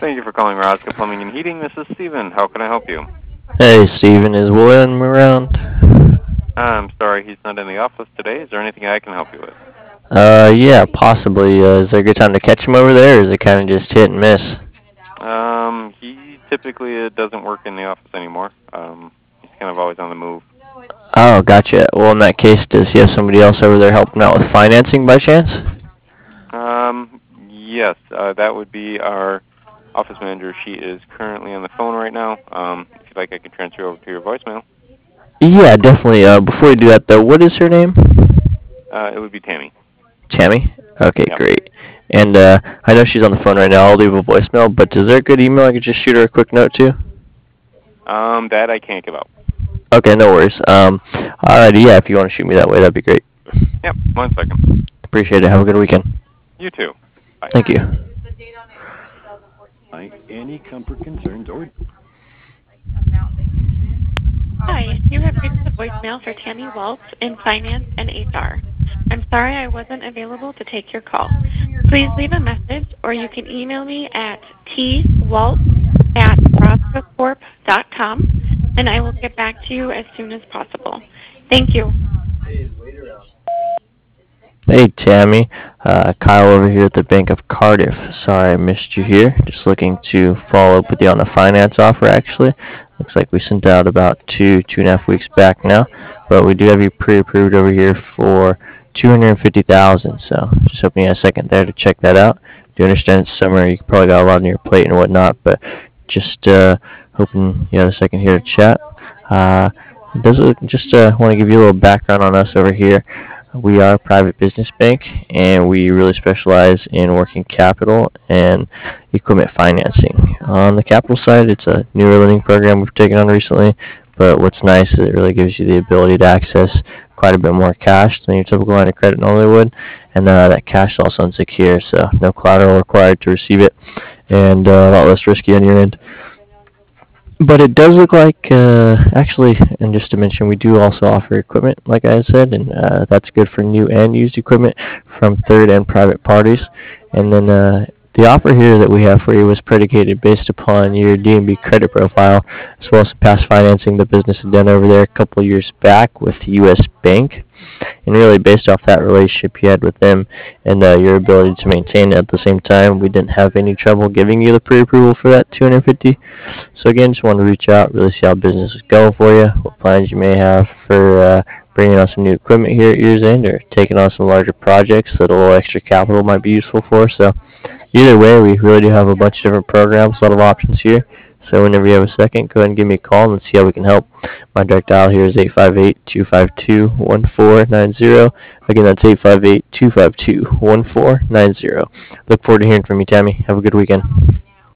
Thank you for calling Roscoe Plumbing and Heating. This is Steven. How can I help you? Hey, Steven, is William around? I'm sorry, he's not in the office today. Is there anything I can help you with? Yeah, possibly. Is there a good time to catch him over there, or is it kind of just hit and miss? He typically doesn't work in the office anymore. He's kind of always on the move. Oh, gotcha. Well, in that case, does he have somebody else over there helping out with financing by chance? Yes, that would be our office manager. She is currently on the phone right now. If you'd like, I can transfer you over to your voicemail. Yeah, definitely. Before we do that, though, what is her name? It would be Tammy. Tammy? Okay, Yep. great. And I know she's on the phone right now. I'll leave a voicemail, but is there a good email I could just shoot her a quick note to? That I can't give out. Okay, no worries. Alrighty, yeah, if you want to shoot me that way, that'd be great. Yep, 1 second. Appreciate it. Have a good weekend. You too. Bye. Thank you. Any comfort concerns or Hi, you have reached the voicemail for Tammy Waltz in Finance and HR. I'm sorry I wasn't available to take your call. Please leave a message, or you can email me at twaltz@roscocorp.com, and I will get back to you as soon as possible. Thank you. Hey, Tammy. Kyle over here at the Bank of Cardiff. Sorry I missed you here. Just looking to follow up with you on a finance offer, actually. Looks like we sent out about 2.5 weeks back now. But we do have you pre-approved over here for $250,000. So just hoping you had a second there to check that out. Do understand it's summer. You probably got a lot on your plate and whatnot. But just hoping you had a second here to chat. Just want to give you a little background on us over here. We are a private business bank, and we really specialize in working capital and equipment financing. On the capital side, it's a newer lending program we've taken on recently, but what's nice is it really gives you the ability to access quite a bit more cash than your typical line of credit normally would, and that cash is also unsecure, so no collateral required to receive it, and a lot less risky on your end. But it does look like, actually, and just to mention, we do also offer equipment, like I said, and that's good for new and used equipment from third and private parties. And then the offer here that we have for you was predicated based upon your D&B credit profile, as well as the past financing the business had done over there a couple years back with U.S. Bank. And really, based off that relationship you had with them and your ability to maintain it at the same time, we didn't have any trouble giving you the pre-approval for that 250. So again, just wanted to reach out, really see how business is going for you, what plans you may have for bringing on some new equipment here at year's end, or taking on some larger projects that a little extra capital might be useful for. So either way, we really do have a bunch of different programs, a lot of options here. So whenever you have a second, go ahead and give me a call and let's see how we can help. My direct dial here is 858-252-1490. Again, that's 858-252-1490. Look forward to hearing from you, Tammy. Have a good weekend.